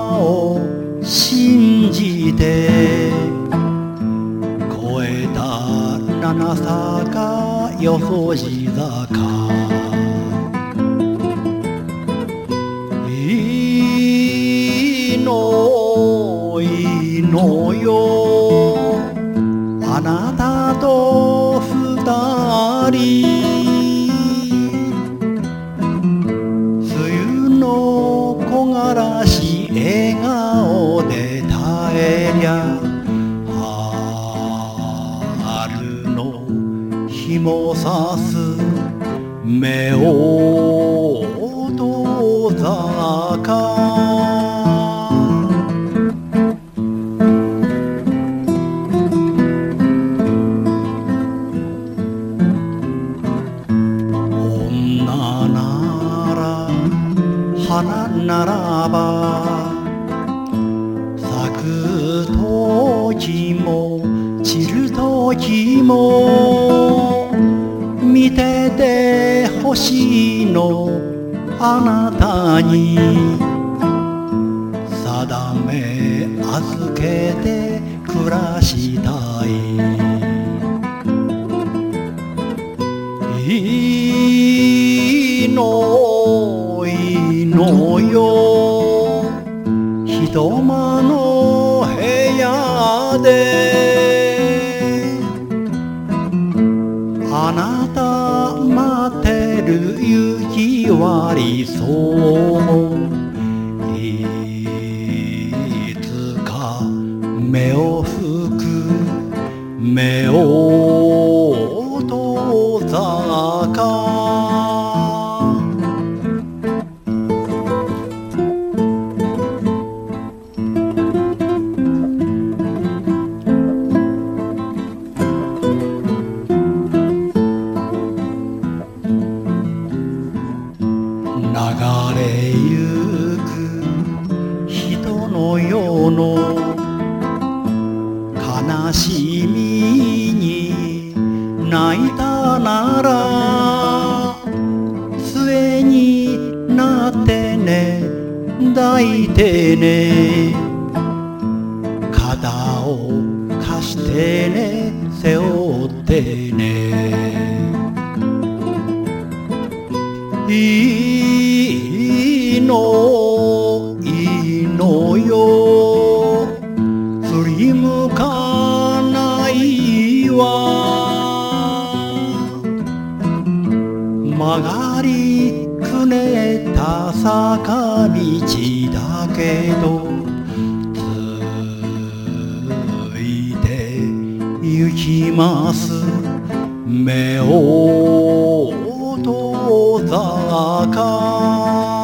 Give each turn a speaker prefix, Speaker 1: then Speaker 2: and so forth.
Speaker 1: を信じて越えた七坂よそじ坂いいのよあなたと二人梅雨の木枯らし笑顔で耐えりゃ春の日もさす目を遠坂花ならば咲く時も散る時も見ててほしいのあなたに定め預けて暮らしたいいいのよ一間の部屋であなた待ってる雪割りそういつか目を拭く目を遠坂流れゆく人の世の悲しみに泣いたなら末になってね抱いてね肩を貸してね背負ってねいいのよ振り向かないわ曲がりくねった坂道だけどついて行きます目を遠坂